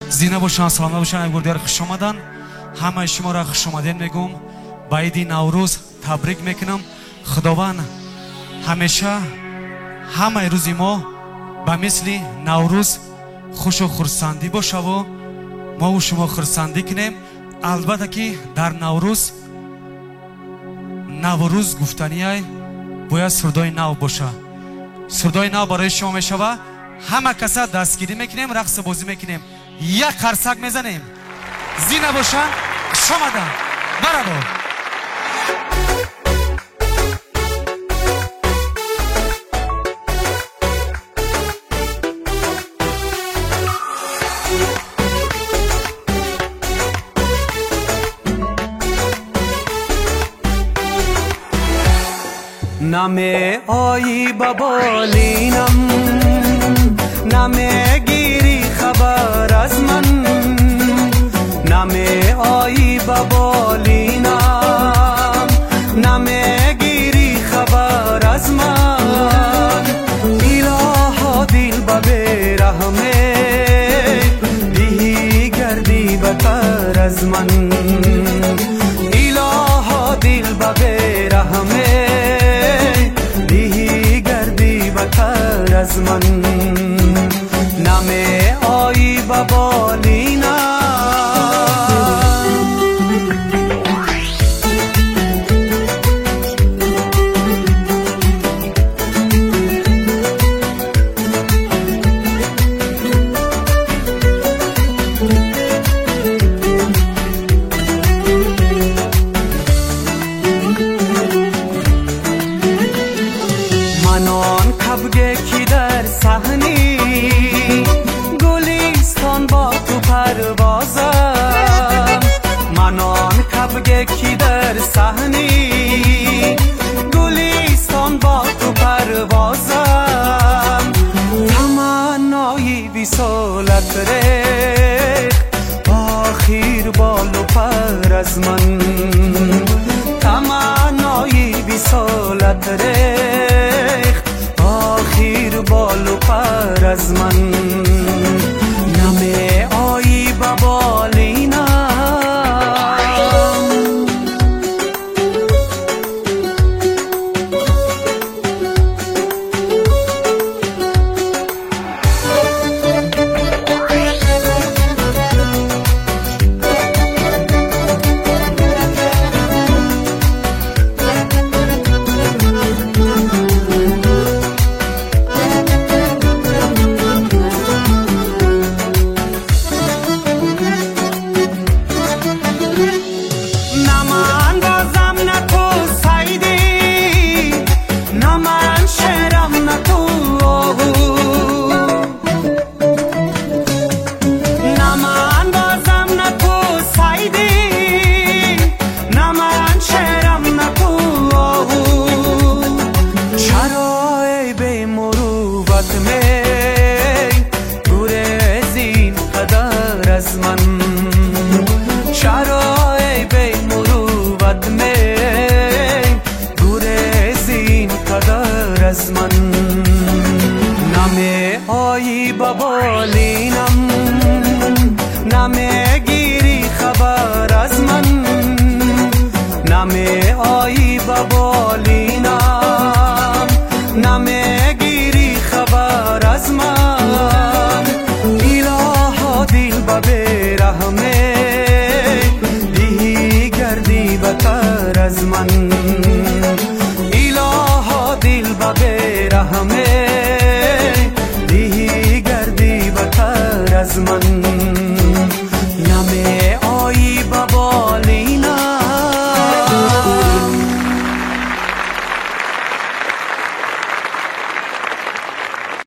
زینه باشن، سلامت باشن. یک بار دیگر خوش آمدن. همه شما را خوش آمدین میگم. با عید نوروز تبریک میکنم. خداوند همیشه همه روز ما به مثل نوروز خوش و خرسندی باشه و ما و شما خرسندی کنیم. البته که در نوروز گفتنی های باید سردای نو باشه. سردای نو برای شما میشوه. همه کسا دستگیری میکنیم، رقص بازی میکنیم، یک قرصک میزنیم. زینه باشه. خوش آمدن. برابر نمه آیی ببالینم، نمه گیری خبر از من، نمه آیی ببالینم، نمه گیری خبر از من. ایلاها دل ببرهمه دیهی گردی بتر از من، ایلاها دل ببرهمه از من. نمه آیی ببالینم. منان کبگه کی در صحنی گلیستان با تو پروازم، منان کبگه کی در صحنی گلیستان با تو پروازم. تمنای وصالت ریخت آخر بال و پر از من، تمنای وصالت ریخت آخر بال و پر از من. نمه آیی ببالینم. از من شرای بی مروت می گریزین قدر از من. نمی آیی ببالینم، نمی گیری خبر از من، نمی آیی ببالینم، نمی گیری خبر از من. ایلاها دل ببرهمه دیهی گردی بتر از من، ایلاها دل ببرهمه دیهی گردی بتر از من.